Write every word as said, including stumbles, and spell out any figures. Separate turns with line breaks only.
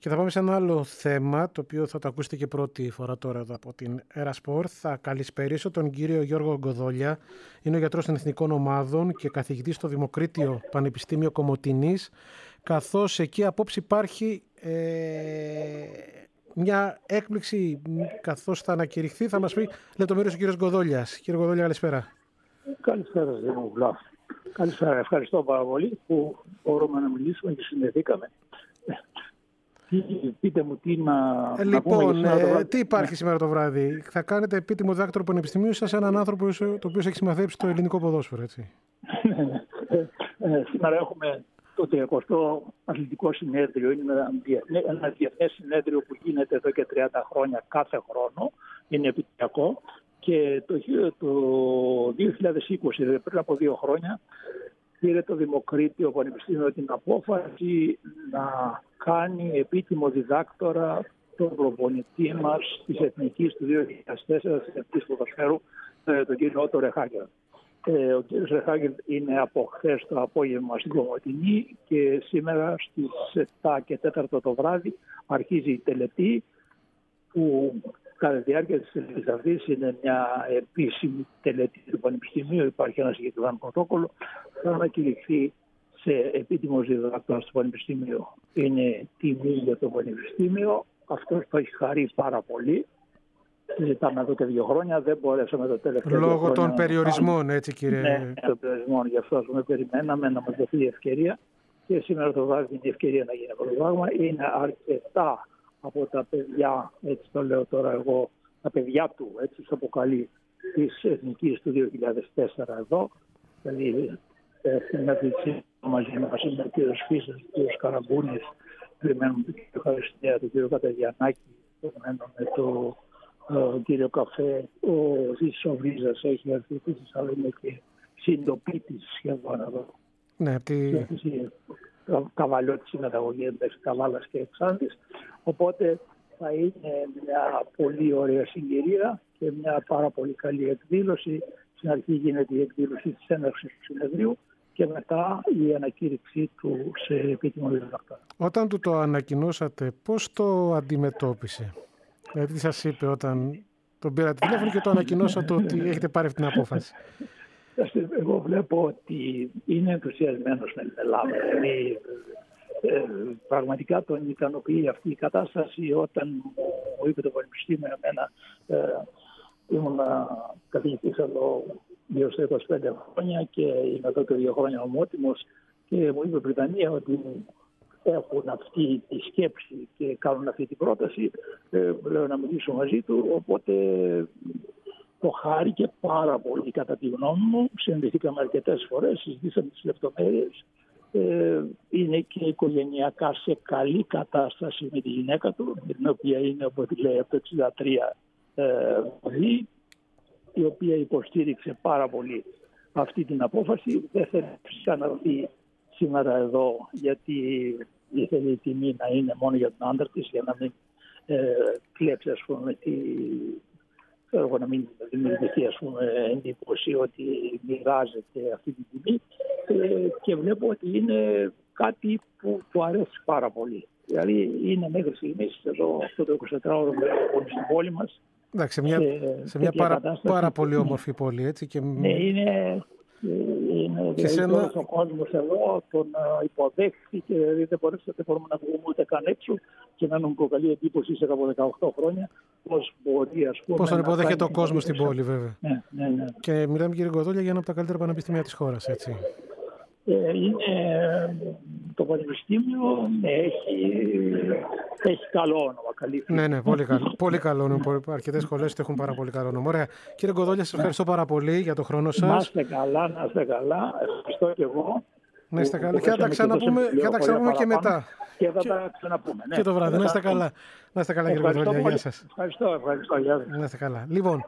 Και θα πάμε σε ένα άλλο θέμα, το οποίο θα το ακούσετε και πρώτη φορά τώρα εδώ από την Ερασπορ. Θα καλησπερίσω τον κύριο Γιώργο Γκοδόλια. Είναι ο γιατρός των Εθνικών Ομάδων και καθηγητής στο Δημοκρίτιο Πανεπιστήμιο Κομοτηνής. Καθώς εκεί απόψε υπάρχει ε, μια έκπληξη, καθώς θα ανακηρυχθεί, θα μας πει λεπτομέρειες ο κύριος Γκοδόλιας. Κύριε Γκοδόλια, καλησπέρα.
Καλησπέρα, Δημοκουλά. Καλησπέρα. Ευχαριστώ πάρα πολύ που μπορούμε να μιλήσουμε και συνδεθήκαμε. Πείτε μου τι να,
ε, λοιπόν,
να πούμε
ε, τι υπάρχει ναι. σήμερα το βράδυ. Θα κάνετε επίτιμο διδάκτορο πανεπιστημίου σας έναν άνθρωπο το οποίο έχει συμμαθέψει το ελληνικό ποδόσφαιρο, έτσι.
ναι, ναι. Ε, ε, σήμερα έχουμε το τριακοστό αθλητικό συνέδριο. Είναι ένα διεθνές συνέδριο που γίνεται εδώ και τριάντα χρόνια κάθε χρόνο. Είναι επιτυχιακό. Και το, το δύο χιλιάδες είκοσι, δηλαδή πριν από δύο χρόνια, πήρε το Δημοκρίτιο Πανεπιστήμιο την απόφαση να κάνει επίτιμο διδάκτορα τον προπονητή μας της Εθνικής του δύο χιλιάδες τέσσερα, της Εθνικής Ποδοσφαίρου, τον κύριο Ότο Ρεχάγκελ. Ε, ο κύριος Ρεχάγκελ είναι από χθες το απόγευμα στην Κομοτηνή και σήμερα στις επτά και τέσσερα το βράδυ αρχίζει η τελετή που κατά τη διάρκεια της τελετής αυτής είναι μια επίσημη τελετή του Πανεπιστημίου. Υπάρχει ένα συγκεκριμένο πρωτόκολλο. Θα ανακηρυχθεί σε επίτιμος διδάκτορας του Πανεπιστημίου. Είναι τιμή για το Πανεπιστήμιο. Αυτός το έχει χαρεί πάρα πολύ. Συζητάμε εδώ και δύο χρόνια. Δεν μπορέσαμε το τελευταίο.
Λόγω των περιορισμών, έτσι κύριε.
Ναι, των περιορισμών. Γι' αυτό πούμε, περιμέναμε να μας δοθεί η ευκαιρία. Και σήμερα το βράδυ είναι η ευκαιρία να γίνει αυτό το πράγμα. Είναι αρκετά από τα παιδιά, έτσι το λέω τώρα εγώ, τα παιδιά του, έτσι το αποκαλεί, της Εθνικής του δύο χιλιάδες τέσσερα εδώ. Δηλαδή, στην Αθήνα μαζί μας είναι ο κ. Φίσας, ο κ. Καραμπούνης, περιμένουμε τον κ. Χαριστέα, τον κ. Καταγιαννάκη, περιμένουμε τον κ. Καφέ, ο Ζήσης ο Βρίζας έχει έρθει επίσης, αλλά είναι και συντοπίτης σχεδόν εδώ.
Ναι, τι...
Καβαλιώτης η μεταγωγή μεταξύ Καβάλας και Εξάντης. Οπότε θα είναι μια πολύ ωραία συγκυρία και μια πάρα πολύ καλή εκδήλωση. Στην αρχή γίνεται η εκδήλωση της έναρξης του συνεδρίου και μετά η ανακήρυξή του σε επίτιμο διδάκτορα.
Όταν του το ανακοινώσατε, πώς το αντιμετώπισε? Δηλαδή τι σας είπε όταν τον πήρατε τηλέφωνο και το ανακοινώσατε ότι έχετε πάρει αυτή την απόφαση?
Εγώ βλέπω ότι είναι ενθουσιασμένος με την Ελλάδα. Δηλαδή, ε, πραγματικά τον ικανοποιεί αυτή η κατάσταση. Όταν μου είπε το Πανεπιστήμιο εμένα, ε, ήμουν καθηγητής εδώ γύρω στα είκοσι πέντε χρόνια και είμαι εδώ και δύο χρόνια ομότιμος και μου είπε η Βρετανία ότι έχουν αυτή τη σκέψη και κάνουν αυτή την πρόταση. Ε, λέω να μιλήσω μαζί του, οπότε το χάρηκε πάρα πολύ κατά τη γνώμη μου. Συνδεθήκαμε αρκετές φορές, συζητήσαμε τις λεπτομέρειες. Ε, είναι και οικογενειακά σε καλή κατάσταση με τη γυναίκα του, με την οποία είναι, όπως λέει, από το εξήντα τρία ε, η οποία υποστήριξε πάρα πολύ αυτή την απόφαση. Δεν θέλει φυσικά να έρθει σήμερα εδώ, γιατί ήθελε η τιμή να είναι μόνο για τον άντρα της, για να μην ε, κλέψει, ας πούμε, τη... Θέλω να μην δημιουργηθεί, ας πούμε, εντύπωση ότι μοιράζεται αυτή τη τιμή ε, και βλέπω ότι είναι κάτι που του αρέσει πάρα πολύ. Δηλαδή είναι μέχρι στιγμής εδώ αυτό το εικοσιτετράωρο στην πόλη μας.
Εντάξει, σε μια, σε, σε μια πάρα, πάρα πολύ όμορφη πόλη, έτσι. Και...
Ναι, είναι... Είναι, δηλαδή, σένα... ο κόσμος εδώ τον υποδέχθηκε, δηλαδή δεν, δεν μπορούμε να βγούμε ούτε καν έξω και να μου προκαλεί εντύπωση σε από δεκαοκτώ χρόνια πώς μπορεί, ας πούμε,
πώς τον υποδέχεται ο κόσμος στην πόλη, βέβαια.
Ναι, ναι, ναι.
Και μιλάμε, κύριε Γκοδόλια, για ένα από τα καλύτερα πανεπιστήμια της χώρας, έτσι.
Ε, είναι το πανεπιστήμιο, έχει, έχει καλό όνομα, καλή φύση.
Ναι, ναι, πολύ καλό, πολύ καλό όνομα. Αρκετές σχολές έχουν πάρα πολύ καλό όνομα. Ωραία. Κύριε Γκοδόλια, σας ευχαριστώ πάρα πολύ για το χρόνο σας.
Να είστε καλά, να είστε καλά. Ευχαριστώ και εγώ.
Να είστε καλά. Και θα τα ξαναπούμε και, και, ξαναπούμε και μετά.
Και θα τα ξαναπούμε. Ναι.
Και το βράδυ. Να είστε καλά. Να είστε καλά, κύριε Γκοδόλια. Γεια σας.
Ευχαριστώ, ευχαριστώ. Γεια σας.
Να είστε καλά. Λοιπόν.